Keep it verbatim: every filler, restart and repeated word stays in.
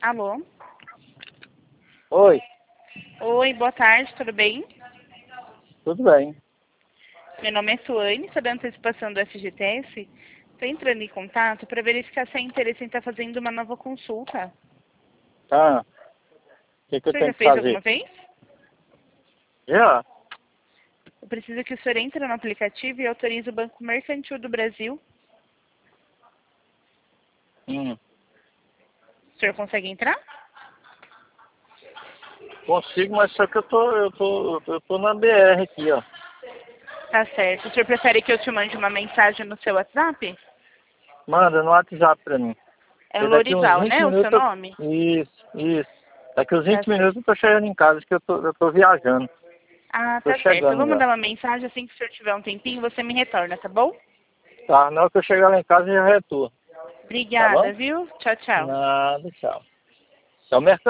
Alô? Oi, Oi, boa tarde, tudo bem? tudo bem. Meu nome é Suane, sou da antecipação do F G T S. Estou entrando em contato para verificar se há interesse em estar fazendo uma nova consulta. Ah, o que, que O eu senhor tenho já que fez alguma fazer? vez? Já? Eu preciso que o senhor entre no aplicativo e autorize o Banco Mercantil do Brasil. Hum, O senhor consegue entrar? consigo, mas só que eu tô, eu tô, eu tô na B R aqui, ó. Tá certo. O senhor prefere que eu te mande uma mensagem no seu WhatsApp? Manda no WhatsApp pra mim. É Porque daqui uns Lorival, vinte né? O seu minutos nome? eu... Isso, isso. Daqui uns Tá vinte certo. minutos eu tô chegando em casa, que eu tô, eu tô viajando. Ah, Tô tá certo. Eu vou chegando já. mandar uma mensagem assim que o senhor tiver um tempinho, você me retorna, tá bom? Tá, na hora que eu chegar lá em casa eu já retorno. Tá bom? Obrigada, viu? Tchau, tchau. Nada, tchau. Tchau, mercado.